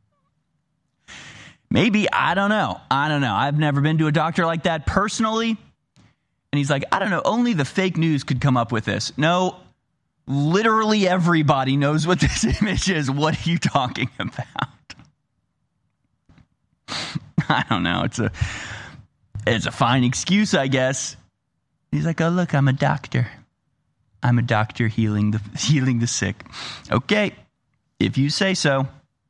Maybe, I don't know. I've never been to a doctor like that personally. And he's like, I don't know, only the fake news could come up with this. No, literally everybody knows what this image is. What are you talking about? I don't know. It's a fine excuse, I guess. He's like, oh, look, I'm a doctor. I'm a doctor healing the sick. Okay, if you say so.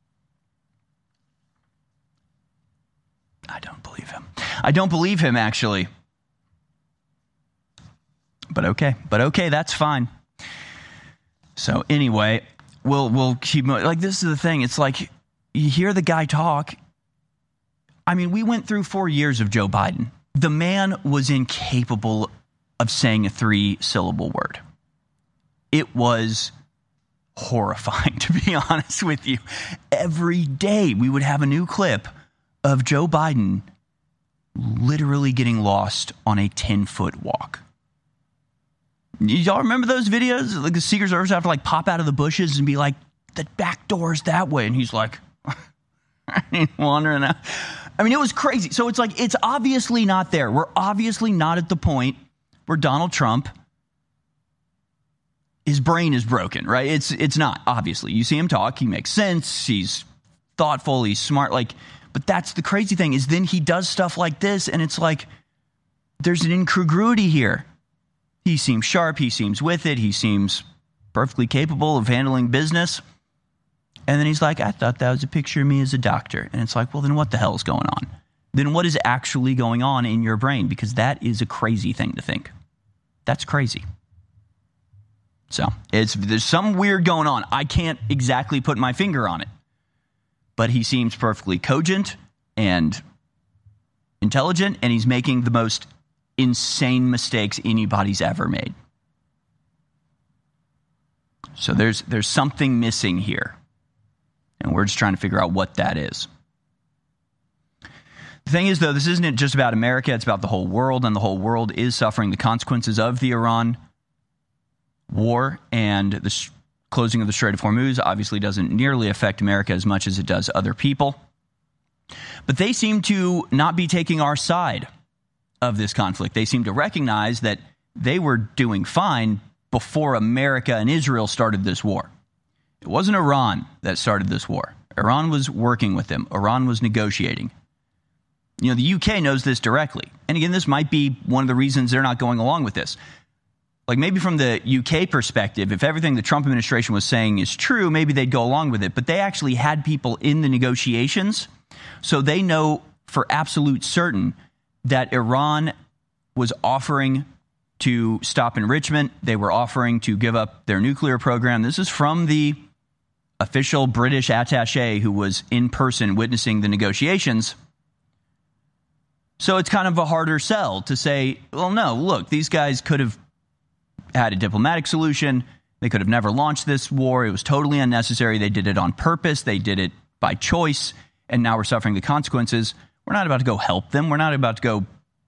I don't believe him, actually. But okay, that's fine. So anyway, we'll keep like this is the thing. It's like you hear the guy talk. I mean, we went through 4 years of Joe Biden. The man was incapable of saying a 3-syllable word. It was horrifying, to be honest with you. Every day we would have a new clip of Joe Biden literally getting lost on a 10-foot walk. Y'all remember those videos? Like the Secret Service have to pop out of the bushes and be like, the back door's that way. And he's like, wandering out. I mean, it was crazy. So it's like, it's obviously not there. We're obviously not at the point where Donald Trump, his brain is broken, right? It's not, obviously. You see him talk, he makes sense, he's thoughtful, he's smart, but that's the crazy thing is then he does stuff like this and it's like, there's an incongruity here. He seems sharp, he seems with it, he seems perfectly capable of handling business. And then he's like, I thought that was a picture of me as a doctor. And it's like, well, then what the hell is going on? Then what is actually going on in your brain? Because that is a crazy thing to think. That's crazy. So there's something weird going on. I can't exactly put my finger on it. But he seems perfectly cogent and intelligent, and he's making the most insane mistakes anybody's ever made. So there's something missing here. And we're just trying to figure out what that is. The thing is, though, this isn't just about America. It's about the whole world, and the whole world is suffering the consequences of the Iran war, and the closing of the Strait of Hormuz obviously doesn't nearly affect America as much as it does other people. But they seem to not be taking our side of this conflict. They seem to recognize that they were doing fine before America and Israel started this war. It wasn't Iran that started this war. Iran was working with them. Iran was negotiating. The UK knows this directly. And again, this might be one of the reasons they're not going along with this. Like maybe from the UK perspective, if everything the Trump administration was saying is true, maybe they'd go along with it. But they actually had people in the negotiations, so they know for absolute certain that Iran was offering to stop enrichment. They were offering to give up their nuclear program. This is from the official British attaché who was in person witnessing the negotiations. So it's kind of a harder sell to say, well, no, look, these guys could have had a diplomatic solution. They could have never launched this war. It was totally unnecessary. They did it on purpose. They did it by choice. And now we're suffering the consequences. We're not about to go help them. We're not about to go,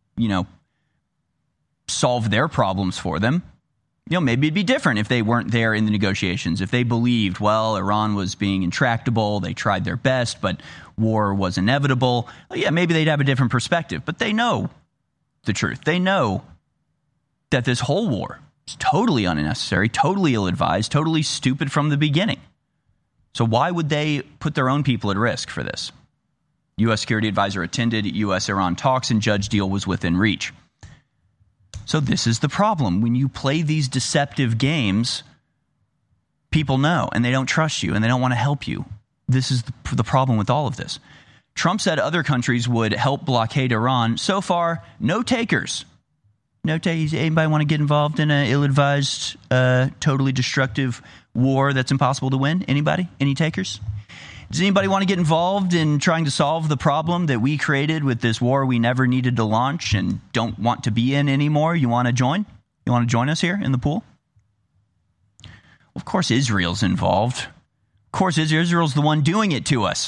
solve their problems for them. Maybe it'd be different if they weren't there in the negotiations. If they believed, well, Iran was being intractable. They tried their best, but war was inevitable. Yeah, maybe they'd have a different perspective. But they know the truth. They know that this whole war is totally unnecessary, totally ill-advised, totally stupid from the beginning. So why would they put their own people at risk for this? U.S. security advisor attended U.S.-Iran talks and judge deal was within reach. So this is the problem. When you play these deceptive games, people know, and they don't trust you, and they don't want to help you. This is the problem with all of this. Trump said other countries would help blockade Iran. So far, no takers. No takers. Anybody want to get involved in an ill-advised, totally destructive war that's impossible to win? Anybody? Any takers? Does anybody want to get involved in trying to solve the problem that we created with this war we never needed to launch and don't want to be in anymore? You want to join? You want to join us here in the pool? Well, of course Israel's involved. Of course Israel's the one doing it to us.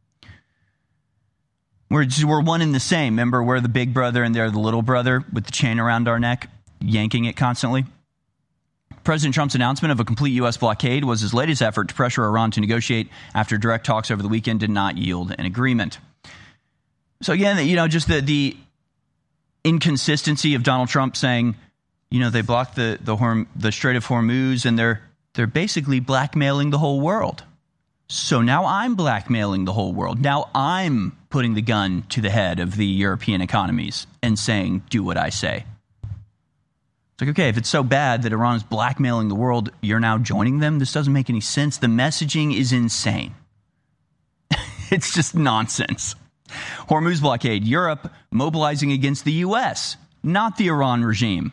We're one and the same. Remember, we're the big brother and they're the little brother with the chain around our neck, yanking it constantly. President Trump's announcement of a complete U.S. blockade was his latest effort to pressure Iran to negotiate after direct talks over the weekend did not yield an agreement. So again, just the inconsistency of Donald Trump saying, they blocked the Strait of Hormuz and they're basically blackmailing the whole world. So now I'm blackmailing the whole world. Now I'm putting the gun to the head of the European economies and saying, do what I say. It's like, okay, if it's so bad that Iran is blackmailing the world, you're now joining them? This doesn't make any sense. The messaging is insane. It's just nonsense. Hormuz blockade, Europe mobilizing against the U.S., not the Iran regime.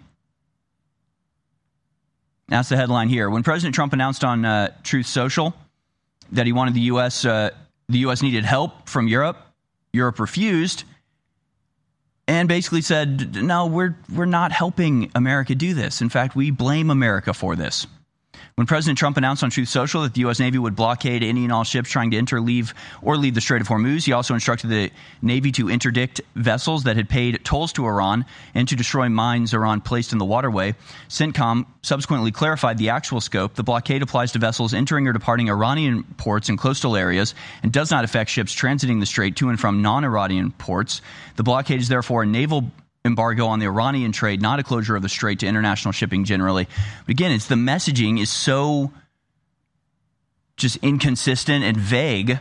That's the headline here. When President Trump announced on Truth Social that he wanted the U.S. Needed help from Europe, Europe refused. And basically said, no, we're not helping America do this. In fact, we blame America for this. When President Trump announced on Truth Social that the U.S. Navy would blockade any and all ships trying to enter, leave the Strait of Hormuz, he also instructed the Navy to interdict vessels that had paid tolls to Iran and to destroy mines Iran placed in the waterway. CENTCOM subsequently clarified the actual scope. The blockade applies to vessels entering or departing Iranian ports and coastal areas and does not affect ships transiting the strait to and from non-Iranian ports. The blockade is therefore a naval embargo on the Iranian trade, not a closure of the strait to international shipping generally. But again, it's the messaging is so just inconsistent and vague.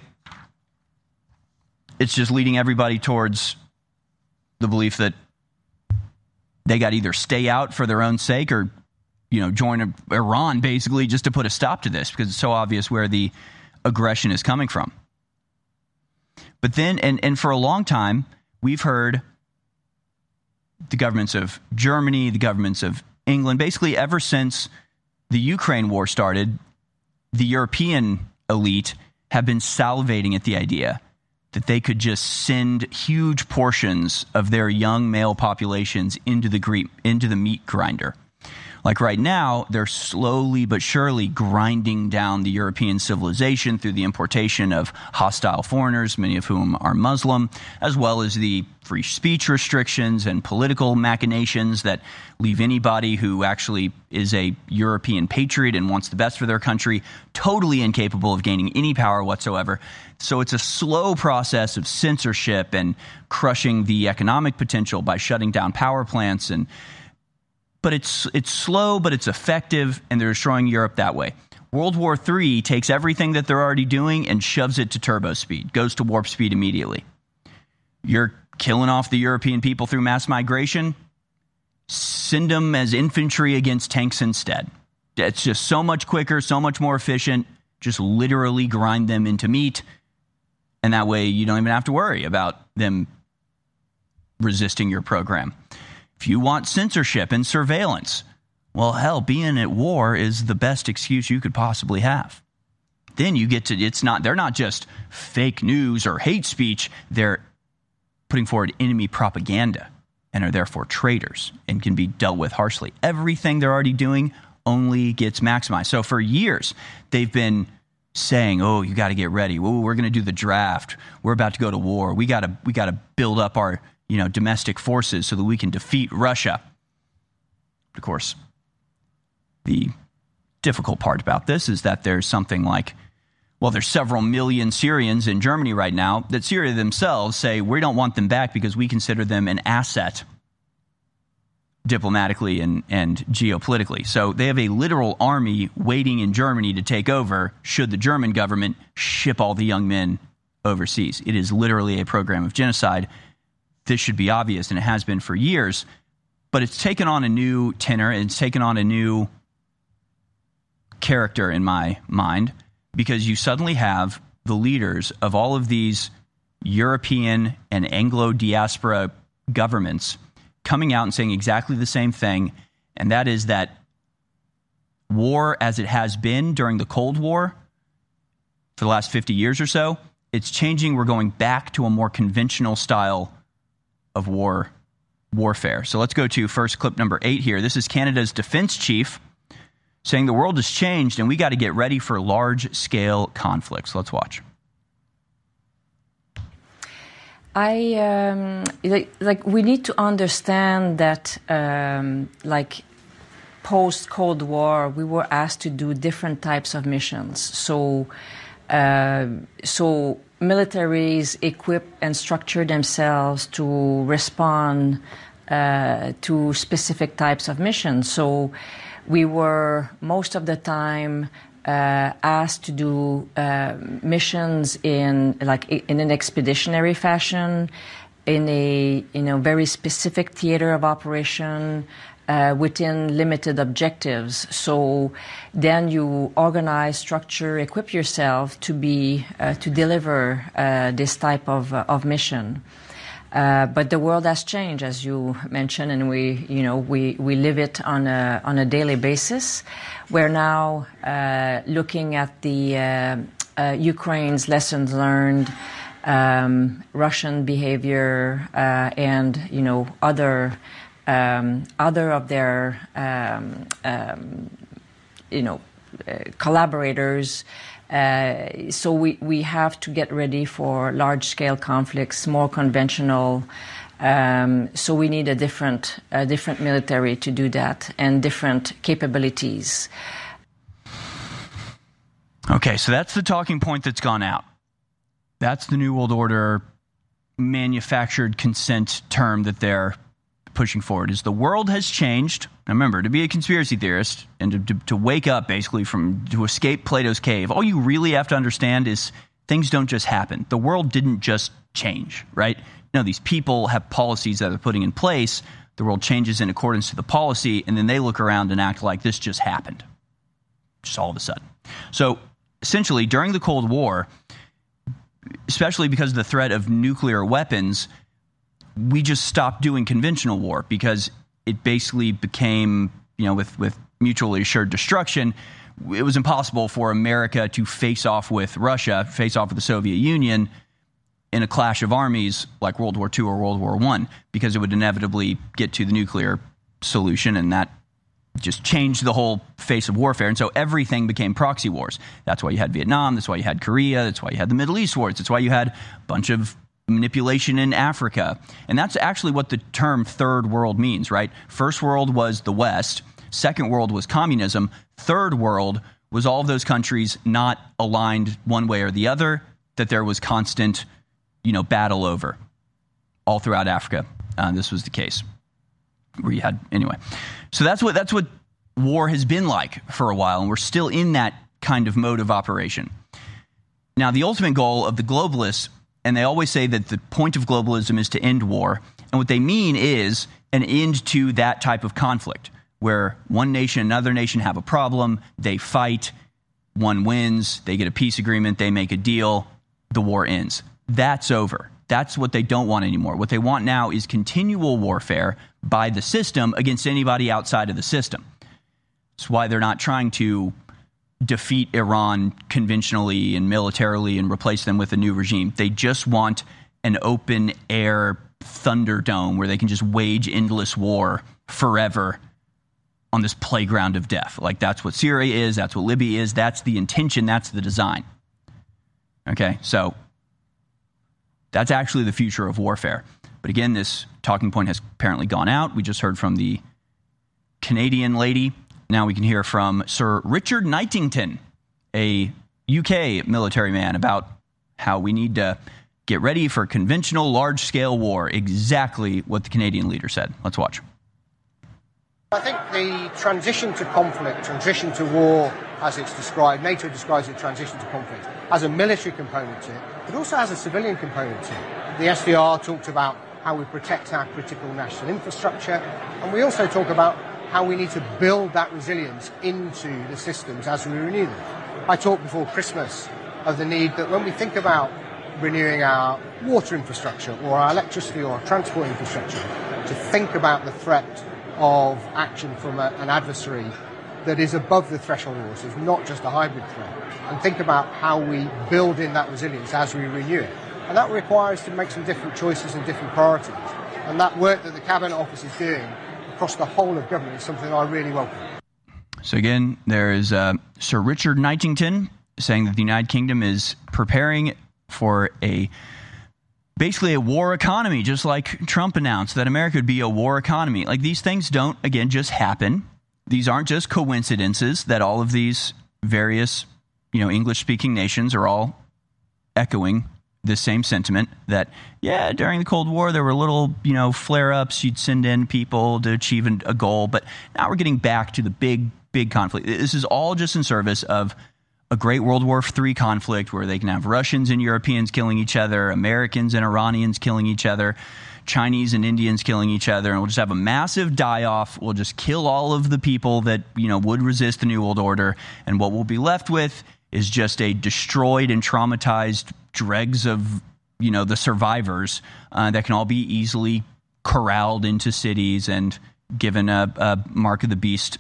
It's just leading everybody towards the belief that they got to either stay out for their own sake or, join Iran basically just to put a stop to this because it's so obvious where the aggression is coming from. But then, and for a long time, we've heard the governments of Germany, the governments of England, basically ever since the Ukraine war started, the European elite have been salivating at the idea that they could just send huge portions of their young male populations into the meat grinder. Like right now, they're slowly but surely grinding down the European civilization through the importation of hostile foreigners, many of whom are Muslim, as well as the free speech restrictions and political machinations that leave anybody who actually is a European patriot and wants the best for their country totally incapable of gaining any power whatsoever. So it's a slow process of censorship and crushing the economic potential by shutting down power plants but it's slow, but it's effective, and they're destroying Europe that way. World War III takes everything that they're already doing and shoves it to turbo speed, goes to warp speed immediately. You're killing off the European people through mass migration. send them as infantry against tanks instead. It's just so much quicker, so much more efficient. Just literally grind them into meat. And that way you don't even have to worry about them resisting your program. If you want censorship and surveillance, well, hell, being at war is the best excuse you could possibly have. Then you get to, they're not just fake news or hate speech. They're putting forward enemy propaganda and are therefore traitors and can be dealt with harshly. Everything they're already doing only gets maximized. So for years, they've been saying, oh, you got to get ready. Whoa, we're going to do the draft. We're about to go to war. We got to build up our, domestic forces so that we can defeat Russia. Of course, the difficult part about this is that there's something like, there's several million Syrians in Germany right now that Syria themselves say we don't want them back because we consider them an asset diplomatically and geopolitically. So they have a literal army waiting in Germany to take over should the German government ship all the young men overseas. It is literally a program of genocide. This should be obvious, and it has been for years, but it's taken on a new tenor, and it's taken on a new character in my mind, because you suddenly have the leaders of all of these European and Anglo diaspora governments coming out and saying exactly the same thing, and that is that war as it has been during the Cold War for the last 50 years or so, it's changing. We're going back to a more conventional style of warfare. So let's go to first clip number 8 here. This is Canada's defense chief saying the world has changed and we got to get ready for large-scale conflicts. Let's watch. We need to understand that post Cold War, we were asked to do different types of missions. So militaries equip and structure themselves to respond to specific types of missions. So we were most of the time asked to do missions in an expeditionary fashion, in a very specific theater of operation, within limited objectives. So then you organize, structure, equip yourself to deliver this type of mission. But the world has changed, as you mentioned, and we live it on a daily basis. We're now looking at the Ukraine's lessons learned, Russian behavior, and other of their collaborators. So we have to get ready for large-scale conflicts, more conventional. So we need a different military to do that, and different capabilities. Okay, so that's the talking point that's gone out. That's the New World Order manufactured consent term that they're pushing forward, is the world has changed. Now remember, to be a conspiracy theorist and to wake up basically to escape Plato's cave, all you really have to understand is things don't just happen. The world didn't just change, right? No, these people have policies that they're putting in place. The world changes in accordance to the policy, and then they look around and act like this just happened, just all of a sudden. So essentially, during the Cold War, especially because of the threat of nuclear weapons, we just stopped doing conventional war because it basically became, with mutually assured destruction, it was impossible for America to face off with Russia, face off with the Soviet Union in a clash of armies like World War II or World War I, because it would inevitably get to the nuclear solution, and that just changed the whole face of warfare. And so everything became proxy wars. That's why you had Vietnam. That's why you had Korea. That's why you had the Middle East wars. That's why you had a bunch of manipulation in Africa. And that's actually what the term third world means, right? First world was the West. Second world was communism. Third world was all of those countries not aligned one way or the other, that there was constant, battle over all throughout Africa. This was the case where you had, anyway. So that's what war has been like for a while. And we're still in that kind of mode of operation. Now, the ultimate goal of the globalists, and they always say that the point of globalism is to end war. And what they mean is an end to that type of conflict where one nation and another nation have a problem, they fight, one wins, they get a peace agreement, they make a deal, the war ends. That's over. That's what they don't want anymore. What they want now is continual warfare by the system against anybody outside of the system. That's why they're not trying to defeat Iran conventionally and militarily and replace them with a new regime. They just want an open air thunderdome where they can just wage endless war forever on this playground of death. Like, that's what Syria is, that's what Libya is, that's the intention, that's the design. Okay, so that's actually the future of warfare. But again, this talking point has apparently gone out. We just heard from the Canadian lady. Now we can hear from Sir Richard Knightington, a UK military man, about how we need to get ready for conventional large-scale war. Exactly what the Canadian leader said. Let's watch. I think the transition to conflict, transition to war, as it's described, NATO describes it, transition to conflict, has a military component to it, but also has a civilian component to it. The SDR talked about how we protect our critical national infrastructure, and we also talk about how we need to build that resilience into the systems as we renew them. I talked before Christmas of the need that when we think about renewing our water infrastructure or our electricity or our transport infrastructure, to think about the threat of action from an adversary that is above the threshold of war, so it's not just a hybrid threat, and think about how we build in that resilience as we renew it. And that requires to make some different choices and different priorities. And that work that the Cabinet Office is doing across the whole of government is something I really welcome. So again, there is Sir Richard Knightington saying that the United Kingdom is preparing for basically a war economy, just like Trump announced that America would be a war economy. Like, these things don't, again, just happen. These aren't just coincidences that all of these various, English-speaking nations are all echoing the same sentiment that, yeah, during the Cold War, there were little, flare-ups. You'd send in people to achieve a goal. But now we're getting back to the big, big conflict. This is all just in service of a great World War III conflict where they can have Russians and Europeans killing each other, Americans and Iranians killing each other, Chinese and Indians killing each other, and we'll just have a massive die-off. We'll just kill all of the people that, would resist the New World Order, and what we'll be left with is just a destroyed and traumatized dregs of, the survivors that can all be easily corralled into cities and given a mark of the beast,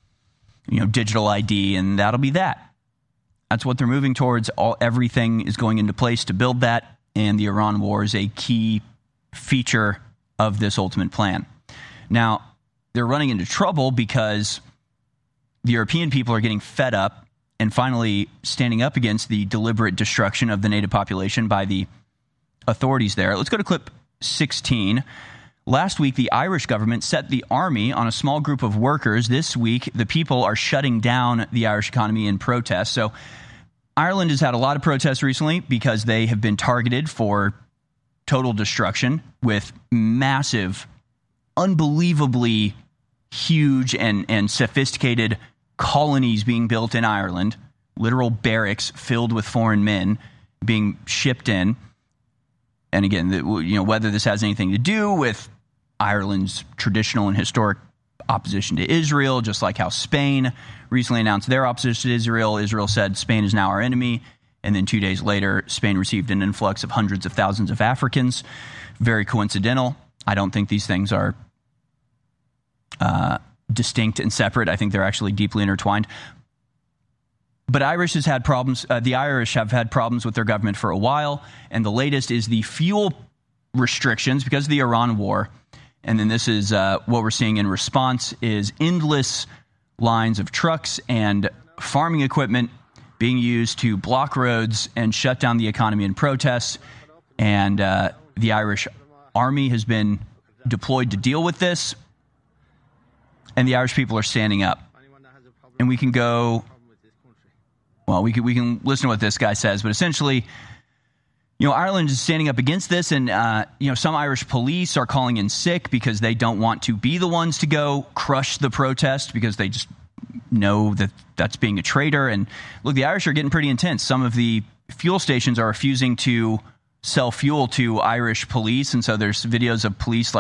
digital ID, and that'll be that. That's what they're moving towards. Everything is going into place to build that, and the Iran war is a key feature of this ultimate plan. Now, they're running into trouble because the European people are getting fed up and finally standing up against the deliberate destruction of the native population by the authorities there. Let's go to clip 16. Last week, the Irish government set the army on a small group of workers. This week, the people are shutting down the Irish economy in protest. So Ireland has had a lot of protests recently because they have been targeted for total destruction with massive, unbelievably huge and sophisticated colonies being built in Ireland, literal barracks filled with foreign men being shipped in. And again, whether this has anything to do with Ireland's traditional and historic opposition to Israel, just like how Spain recently announced their opposition to Israel. Israel said Spain is now our enemy. And then 2 days later, Spain received an influx of hundreds of thousands of Africans. Very coincidental. I don't think these things are distinct and separate. I think they're actually deeply intertwined. But the Irish have had problems with their government for a while, and the latest is the fuel restrictions because of the Iran war. And then this is what we're seeing in response is endless lines of trucks and farming equipment being used to block roads and shut down the economy in protests. And the Irish army has been deployed to deal with this, and the Irish people are standing up. And we can go... Well, we can listen to what this guy says, but essentially, Ireland is standing up against this, and, some Irish police are calling in sick because they don't want to be the ones to go crush the protest because they just know that that's being a traitor. And look, the Irish are getting pretty intense. Some of the fuel stations are refusing to sell fuel to Irish police, and so there's videos of police,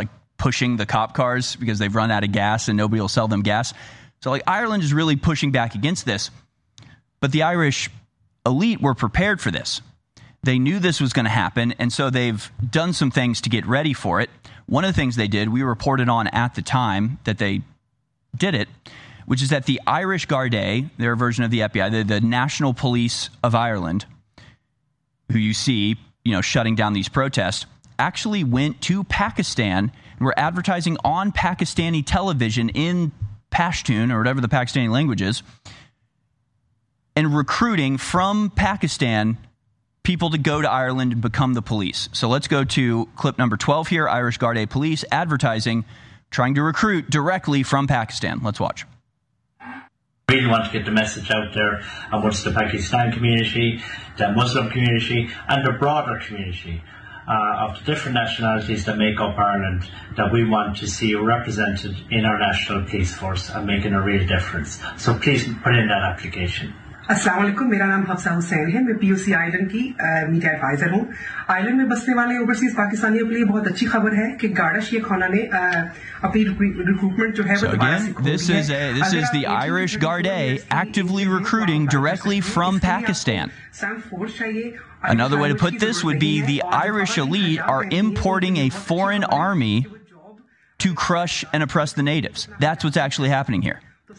pushing the cop cars because they've run out of gas and nobody will sell them gas. So like Ireland is really pushing back against this. But the Irish elite were prepared for this. They knew this was going to happen, and so they've done some things to get ready for it. One of the things they did, we reported on at the time that they did it, which is that the Irish Gardaí, their version of the FBI, the National Police of Ireland, who you see, shutting down these protests, actually went to Pakistan and were advertising on Pakistani television in Pashtun, or whatever the Pakistani language is, and recruiting from Pakistan people to go to Ireland and become the police. So let's go to clip number 12 here, Irish Gardaí Police advertising, trying to recruit directly from Pakistan. Let's watch. Really want to get the message out there amongst the Pakistan community, the Muslim community, and the broader community of the different nationalities that make up Ireland, that we want to see represented in our national police force and making a real difference. So please put in that application. अस्सलाम वालेकुम, मेरा नाम हफ्सा हुसैन है। मैं POC island की media adviser हूँ। Island में बसने वाले ओवरसीज पाकिस्तानियों के लिए बहुत अच्छी खबर है कि गार्डश ये खाना ने अपनी रिक्रूटमेंट जो है So again, this is the Irish Gardaí actively recruiting directly from Pakistan. Another way to put this would be the Irish elite are importing a foreign army to crush and oppress the natives. That's what's actually happening here.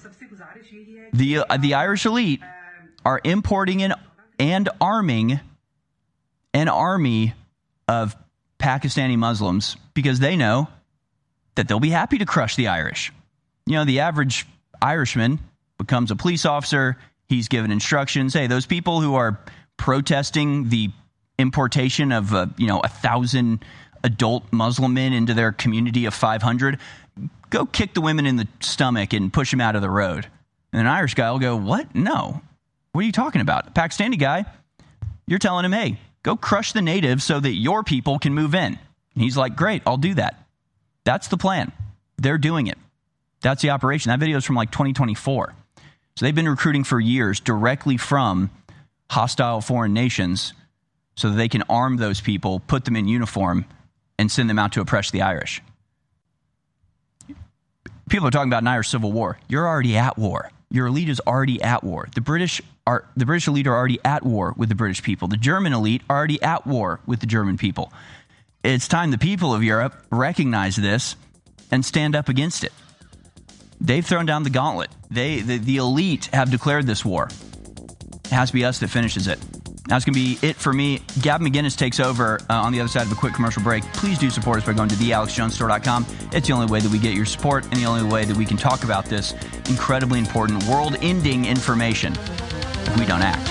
The Irish elite are importing and arming an army of Pakistani Muslims because they know that they'll be happy to crush the Irish. The average Irishman becomes a police officer. He's given instructions. Hey, those people who are protesting the importation of 1,000 adult Muslim men into their community of 500, go kick the women in the stomach and push them out of the road. And an Irish guy will go, what? No. What are you talking about? A Pakistani guy, you're telling him, hey, go crush the natives so that your people can move in. And he's like, great, I'll do that. That's the plan. They're doing it. That's the operation. That video is from like 2024. So they've been recruiting for years directly from hostile foreign nations so that they can arm those people, put them in uniform, and send them out to oppress the Irish. People are talking about an Irish civil war. You're already at war. Your elite is already at war. The British elite are already at war with the British people. The German elite are already at war with the German people. It's time the people of Europe recognize this and stand up against it. They've thrown down the gauntlet. The elite have declared this war. It has to be us that finishes it. That's going to be it for me. Gavin McInnes takes over on the other side of a quick commercial break. Please do support us by going to thealexjonesstore.com. It's the only way that we get your support and the only way that we can talk about this incredibly important world-ending information if we don't act.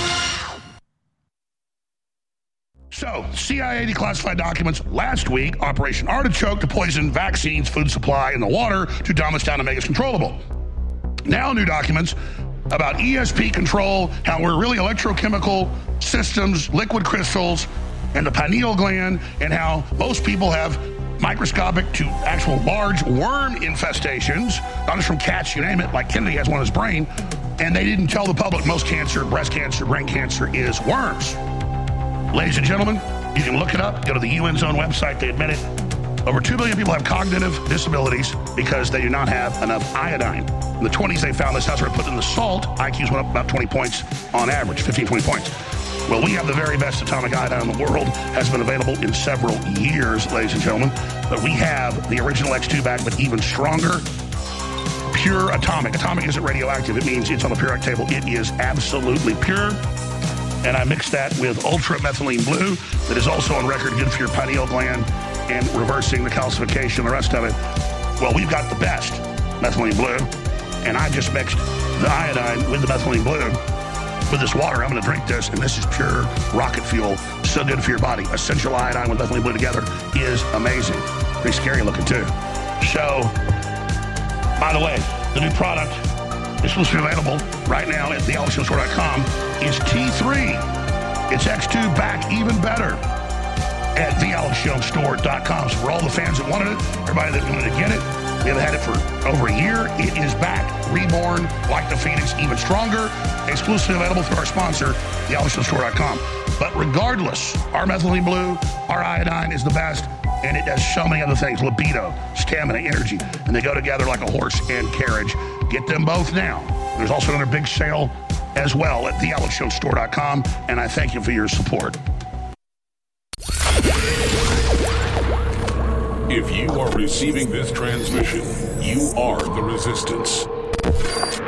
So, CIA declassified documents last week, Operation Artichoke to poison vaccines, food supply, and the water to dumb us down and make us controllable. Now new documents about ESP control, how we're really electrochemical systems, liquid crystals, and the pineal gland, and how most people have microscopic to actual large worm infestations, not just from cats, you name it, like Kennedy has one in his brain, and they didn't tell the public most cancer, breast cancer, brain cancer is worms. Ladies and gentlemen, you can look it up, go to the UN Zone website, they admit it. Over 2 billion people have cognitive disabilities because they do not have enough iodine. In the 20s, they found this. That's where they put in the salt. IQs went up about 20 points on average, 15, 20 points. Well, we have the very best atomic iodine in the world. Has been available in several years, ladies and gentlemen. But we have the original X2 back, but even stronger, pure atomic. Atomic isn't radioactive. It means it's on the periodic table. It is absolutely pure. And I mixed that with ultra methylene blue that is also on record good for your pineal gland and reversing the calcification and the rest of it. Well, we've got the best methylene blue, and I just mixed the iodine with the methylene blue with this water. I'm going to drink this, and this is pure rocket fuel. So good for your body. Essential iodine with methylene blue together is amazing. Pretty scary looking, too. So, by the way, the new product exclusively available right now at thealexjonesstore.com is T3. It's X2 back even better at thealexjonesstore.com. So for all the fans that wanted it, everybody that wanted to get it, we have had it for over a year. It is back, reborn, like the Phoenix, even stronger, exclusively available through our sponsor, thealexjonesstore.com. But regardless, our methylene blue, our iodine is the best, And it does so many other things, libido, stamina, energy, and they go together like a horse and carriage. Get them both now. There's also another big sale as well at thealexjonesstore.com, and I thank you for your support. If you are receiving this transmission, you are the resistance.